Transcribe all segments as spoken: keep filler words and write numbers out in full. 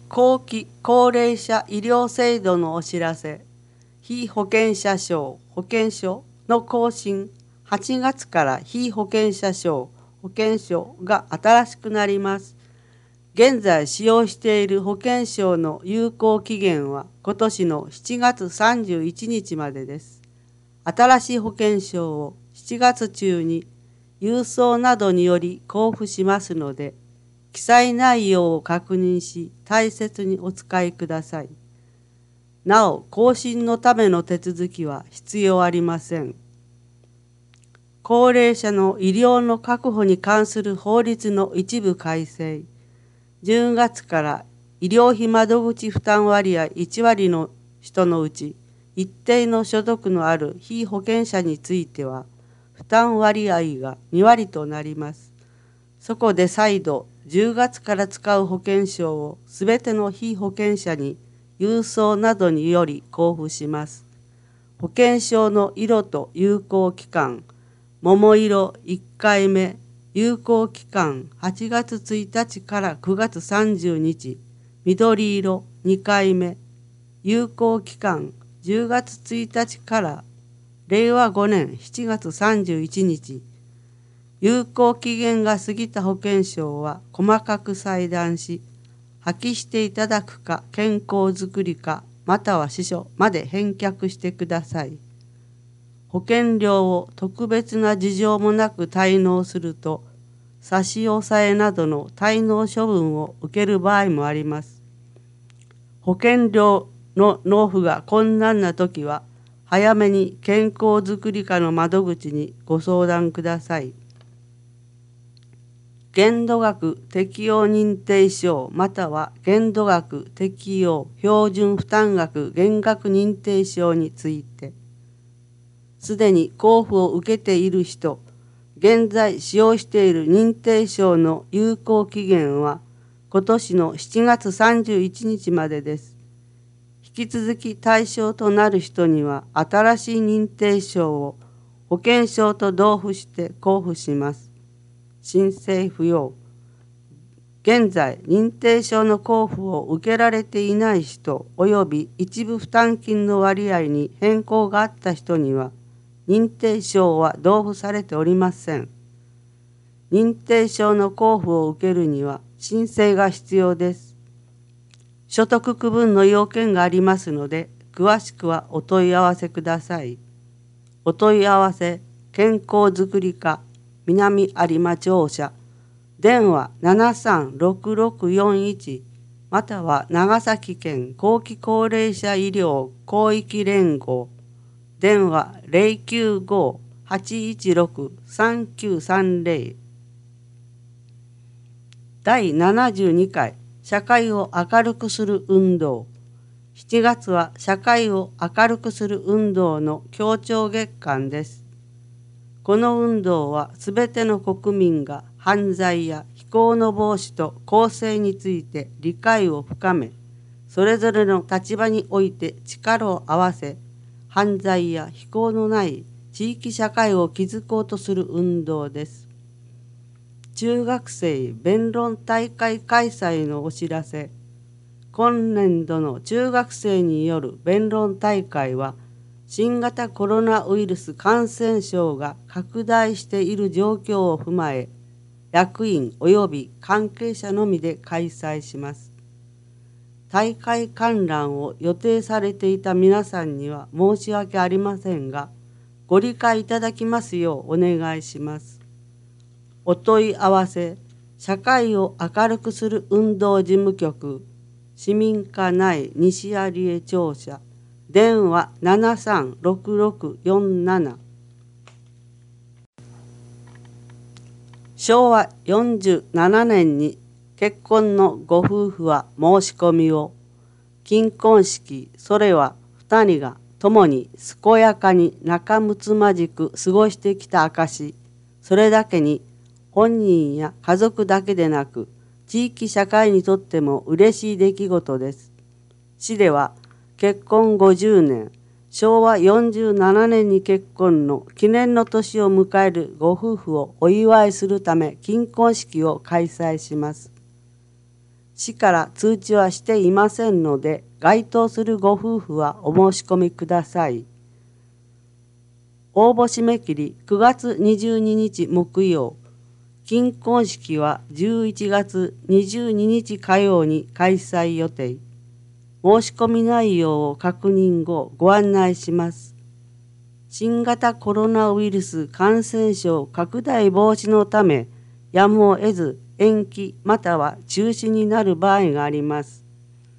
後期高齢者医療制度のお知らせ、被保険者証保険証の更新、はちがつから被保険者証保険証が新しくなります。現在使用している保険証の有効期限は今年のしちがつさんじゅういちにちまでです。新しい保険証をしちがつ中に郵送などにより交付しますので、記載内容を確認し大切にお使いください。なお、更新のための手続きは必要ありません。高齢者の医療の確保に関する法律の一部改正、じゅうがつから医療費窓口負担割合いちわりの人のうち、一定の所得のある被保険者については、負担割合がにわりとなります。そこで再度、じゅうがつから使う保険証をすべての被保険者に郵送などにより交付します。保険証の色と有効期間、桃色いっかいめ、有効期間はちがつついたちからくがつさんじゅうにち、緑色にかいめ、有効期間じゅうがつついたちかられいわごねんしちがつさんじゅういちにち、有効期限が過ぎた保険証は細かく裁断し、破棄していただくか健康づくりかまたは司書まで返却してください。保険料を特別な事情もなく滞納すると、差し押さえなどの滞納処分を受ける場合もあります。保険料の納付が困難なときは、早めに健康づくり課の窓口にご相談ください。限度額適用認定証または限度額適用標準負担額減額認定証について、すでに交付を受けている人、現在使用している認定証の有効期限は今年のしちがつさんじゅういちにちまでです。引き続き対象となる人には新しい認定証を保険証と同付して交付します。申請不要。現在、認定証の交付を受けられていない人及び一部負担金の割合に変更があった人には、認定証は同付されておりません。認定証の交付を受けるには申請が必要です。所得区分の要件がありますので、詳しくはお問い合わせください。お問い合わせ、健康づくり課、南有馬庁舎、電話ななさんろくろくよんいちまたは長崎県後期高齢者医療広域連合、電話ゼロきゅうご はちいちろく さんきゅうさんゼロ。だいななじゅうにかい社会を明るくする運動。しちがつは社会を明るくする運動の協調月間です。この運動はすべての国民が犯罪や非行の防止と更生について理解を深め、それぞれの立場において力を合わせ、犯罪や非行のない地域社会を築こうとする運動です。中学生弁論大会開催のお知らせ。今年度の中学生による弁論大会は、新型コロナウイルス感染症が拡大している状況を踏まえ、役員及び関係者のみで開催します。大会観覧を予定されていた皆さんには申し訳ありませんが、ご理解いただきますようお願いします。お問い合わせ、社会を明るくする運動事務局、市民課内西有江庁舎、電話ななさんろくろくよんなな。しょうわよんじゅうななねんに結婚のご夫婦は申し込みを、金婚式、それは二人が共に健やかに仲睦まじく過ごしてきた証、それだけに本人や家族だけでなく、地域社会にとっても嬉しい出来事です。市では、結婚ごじゅうねん、しょうわよんじゅうななねんに結婚の記念の年を迎えるご夫婦をお祝いするため金婚式を開催します。 市から通知はしていませんので、該当するご夫婦はお申し込みください。応募締め切りくがつにじゅうににち木曜、金婚式はじゅういちがつにじゅうににち火曜に開催予定。申し込み内容を確認後ご案内します。新型コロナウイルス感染症拡大防止のため、やむを得ず延期または中止になる場合があります。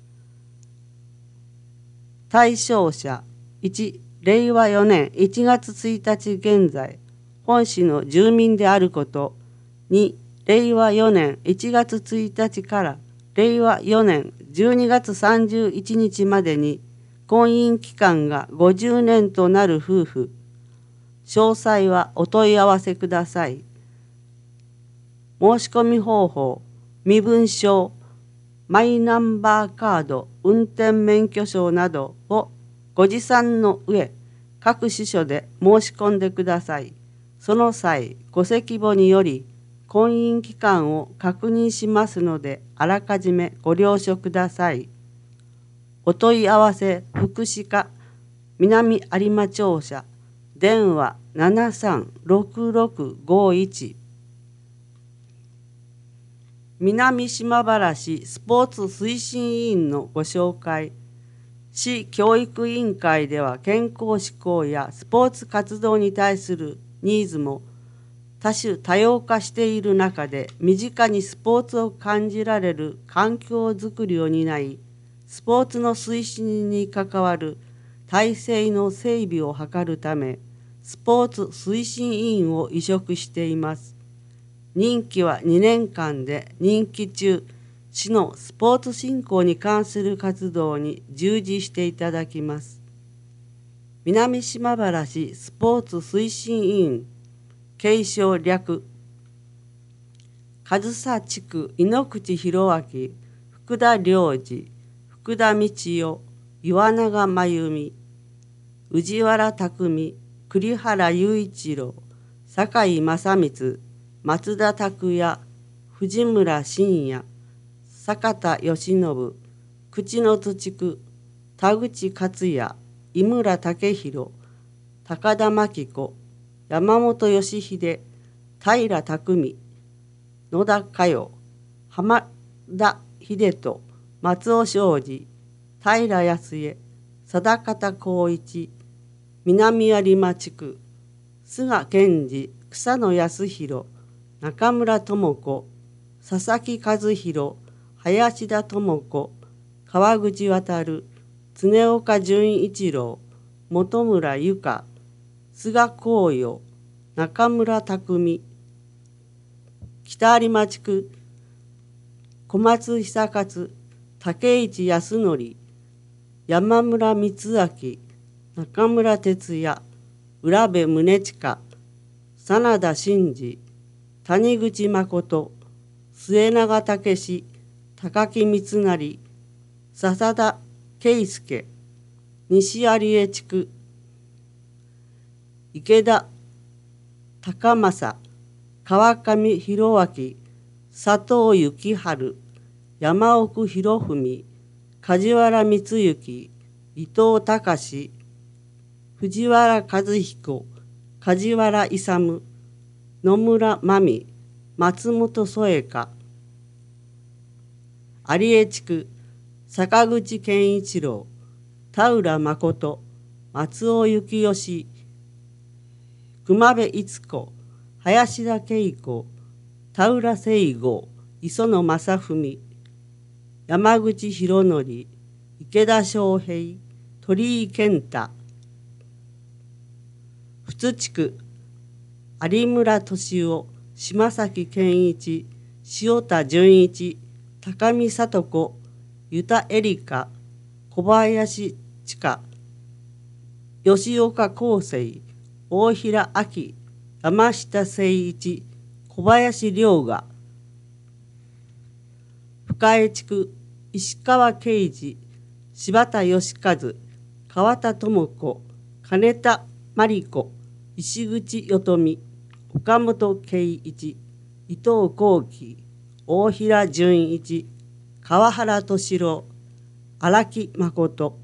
対象者いち、れいわよねんいちがつついたち現在、本市の住民であること。に、れいわよねんいちがつついたちかられいわよねんじゅうにがつさんじゅういちにちまでに婚姻期間がごじゅうねんとなる夫婦。詳細はお問い合わせください。申し込み方法、身分証、マイナンバーカード、運転免許証などをご持参の上、各支所で申し込んでください。その際、戸籍簿により婚姻期間を確認しますので、あらかじめご了承ください。お問い合わせ福祉課南有馬庁舎、電話ななさんろくろくごいち。南島原市スポーツ推進委員のご紹介。市教育委員会では健康志向やスポーツ活動に対するニーズも多種多様化している中で、身近にスポーツを感じられる環境づくりを担い、スポーツの推進に関わる体制の整備を図るため、スポーツ推進委員を委嘱しています。任期はにねんかんで、任期中、市のスポーツ振興に関する活動に従事していただきます。南島原市スポーツ推進委員、継承略、上総地区井ノ口博明、福田良二、福田道代、岩永真由美、宇治原匠、栗原雄一郎、酒井正光、松田拓也、藤村信也、坂田義信、口の津地区、田口克也、井村武弘、高田真紀子、山本義秀、平匠、野田佳代、浜田秀人、松尾昌司、平康江、定方光一、南有馬地区、菅健二、草野康弘、中村智子、佐々木和弘、林田智子、川口渉、常岡純一郎、本村由香、菅光陽、中村匠、北有馬地区、小松久勝、竹市康則、山村光明、中村哲也、浦部宗近、真田真二、谷口誠、末永武史、高木光成、笹田圭介、西有江地区、池田高政、川上弘明、佐藤幸春、山奥博文、梶原光之、伊藤隆、藤原和彦、梶原勇、野村真美、松本添香、有江地区、坂口健一郎、田浦誠、松尾幸義、熊部逸子、林田恵子、田浦聖吾、磯野正文、山口博則、池田翔平、鳥居健太、富津地区、有村敏夫、島崎健一、塩田純一、高見聡子、湯田エリカ、小林千佳、吉岡康生、大平亜紀、山下誠一、小林良雅、深江地区、石川啓二、柴田義和、川田智子、金田真理子、石口与富、岡本圭一、伊藤幸喜、大平純一、 川原敏郎、荒木誠。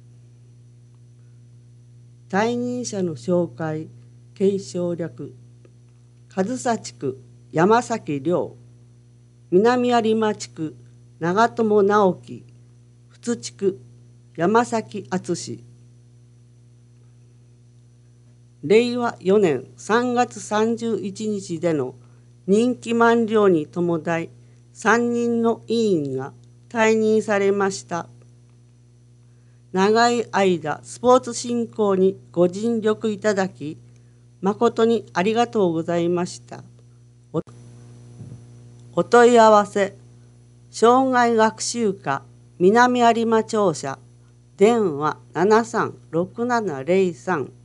退任者の紹介、継承略。上総地区、山崎亮。南有馬地区、長友直樹。富津地区、山崎敦。れいわよねんさんがつさんじゅういちにちでの任期満了に伴い、さんにんの委員が退任されました。長い間、スポーツ振興にご尽力いただき、誠にありがとうございました。お、お問い合わせ、障害学習課南有馬庁舎、電話ななさんろくななゼロさん